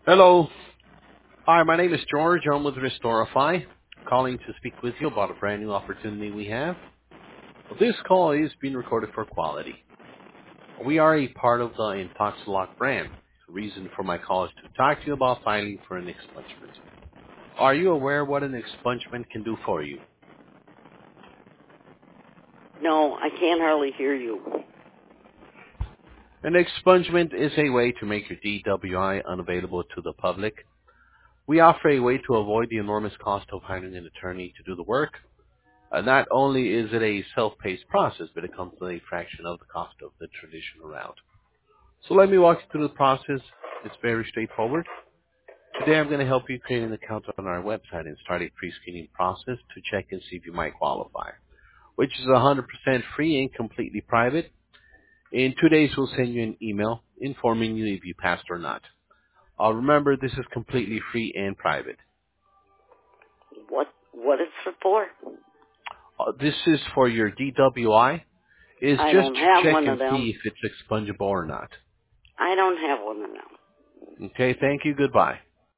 Hello. Hi, my name is George. I'm with Restorify, calling to speak with you about a brand new opportunity we have. This call is being recorded for quality. We are a part of the Intoxilock brand. The reason for my call is to talk to you about filing for an expungement. Are you aware what an expungement can do for you? No, I can't hardly hear you. An expungement is a way to make your DWI unavailable to the public. We offer a way to avoid the enormous cost of hiring an attorney to do the work. Not only is it a self-paced process, but it comes with a fraction of the cost of the traditional route. So let me walk you through the process. It's very straightforward. Today I'm going to help you create an account on our website and start a pre-screening process to check and see if you might qualify, which is 100% free and completely private. In 2 days we'll send you an email informing you if you passed or not. Remember, this is completely free and private. What is it for? This is for your DWI. Is I just don't to have check one and of them. see if it's expungable or not. I don't have one of them. Okay, thank you. Goodbye.